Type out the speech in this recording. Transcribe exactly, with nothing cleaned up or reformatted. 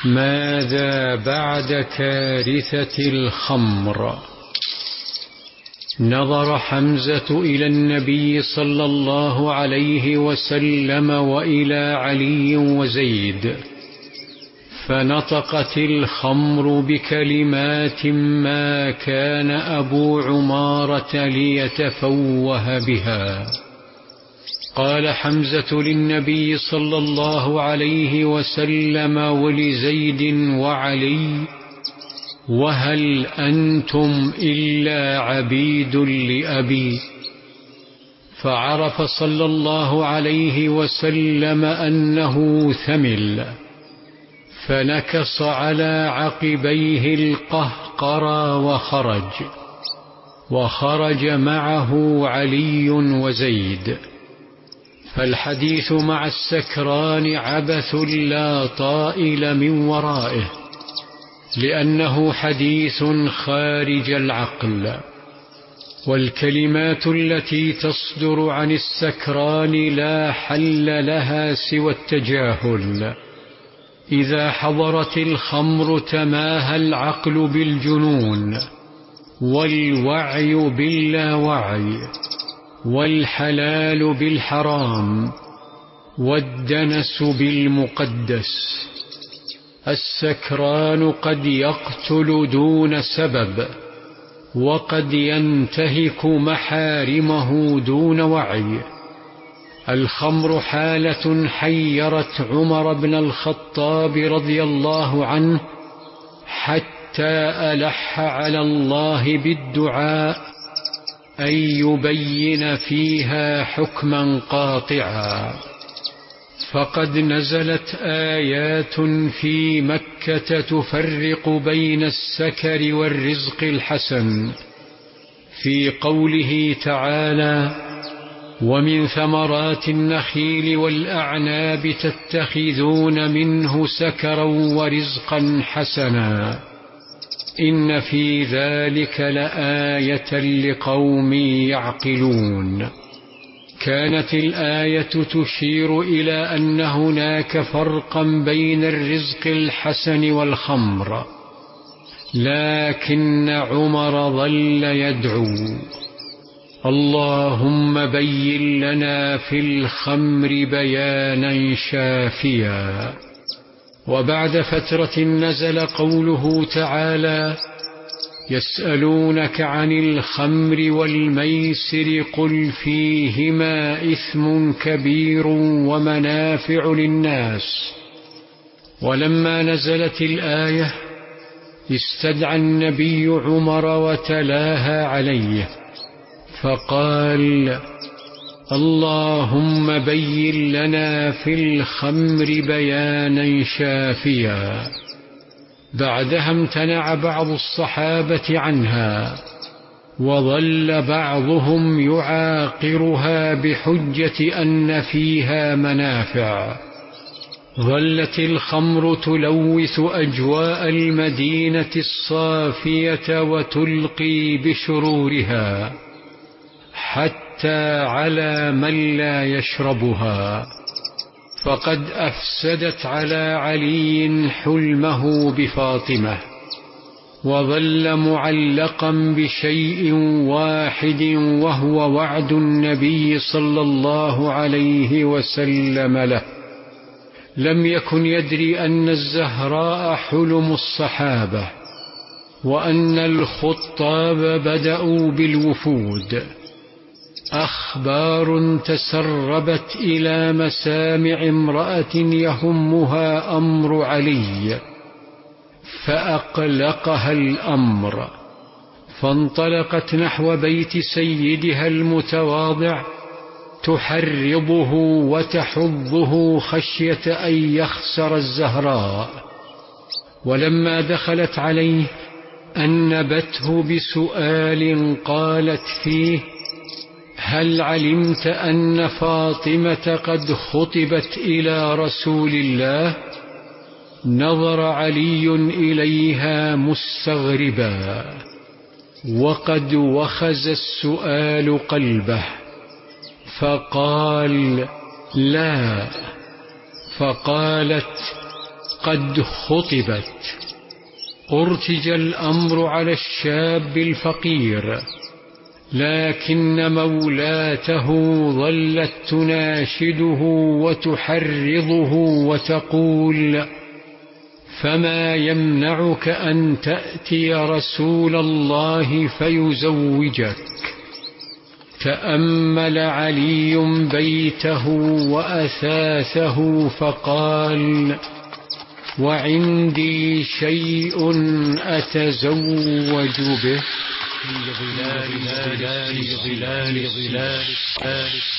ماذا بعد كارثة الخمر؟ نظر حمزة إلى النبي صلى الله عليه وسلم وإلى علي وزيد، فنطقت الخمر بكلمات ما كان أبو عمارة ليتفوه بها. قال حمزة للنبي صلى الله عليه وسلم ولزيد وعلي: وهل أنتم إلا عبيد لأبي؟ فعرف صلى الله عليه وسلم أنه ثمل، فنكص على عقبيه القهقرى وخرج، وخرج معه علي وزيد. فالحديث مع السكران عبث لا طائل من ورائه، لأنه حديث خارج العقل، والكلمات التي تصدر عن السكران لا حل لها سوى التجاهل. إذا حضرت الخمر تماهى العقل بالجنون، والوعي باللاوعي، والحلال بالحرام، والدنس بالمقدس. السكران قد يقتل دون سبب، وقد ينتهك محارمه دون وعي. الخمر حالة حيرت عمر بن الخطاب رضي الله عنه حتى ألح على الله بالدعاء أن يبين فيها حكما قاطعا. فقد نزلت آيات في مكة تفرق بين السكر والرزق الحسن، في قوله تعالى: ومن ثمرات النخيل والأعناب تتخذون منه سكرا ورزقا حسنا إن في ذلك لآية لقوم يعقلون. كانت الآية تشير إلى أن هناك فرقا بين الرزق الحسن والخمر، لكن عمر ظل يدعو: اللهم بين لنا في الخمر بيانا شافيا. وبعد فترة نزل قوله تعالى: يسألونك عن الخمر والميسر قل فيهما إثم كبير ومنافع للناس. ولما نزلت الآية استدعى النبي عمر وتلاها عليه، فقال: اللهم بين لنا في الخمر بيانا شافيا. بعدها امتنع بعض الصحابة عنها، وظل بعضهم يعاقرها بحجة أن فيها منافع. ظلت الخمر تلوث أجواء المدينة الصافية وتلقي بشرورها حتى على من لا يشربها، فقد أفسدت على علي حلمه بفاطمة، وظل معلقا بشيء واحد وهو وعد النبي صلى الله عليه وسلم له. لم يكن يدري أن الزهراء حلم الصحابة، وأن الخطاب بدأوا بالوفود. أخبار تسربت إلى مسامع امرأة يهمها أمر علي، فأقلقها الأمر، فانطلقت نحو بيت سيدها المتواضع تحرضه وتحضه خشية أن يخسر الزهراء. ولما دخلت عليه أنبته بسؤال قالت فيه: هل علمت أن فاطمة قد خطبت إلى رسول الله؟ نظر علي إليها مستغربا، وقد وخز السؤال قلبه، فقال: لا. فقالت: قد خطبت. أرتج الأمر على الشاب الفقير، لكن مولاته ظلت تناشده وتحرضه وتقول: فما يمنعك أن تأتي رسول الله فيزوجك؟ تأمل علي بيته وأثاثه فقال: وعندي شيء أتزوج به.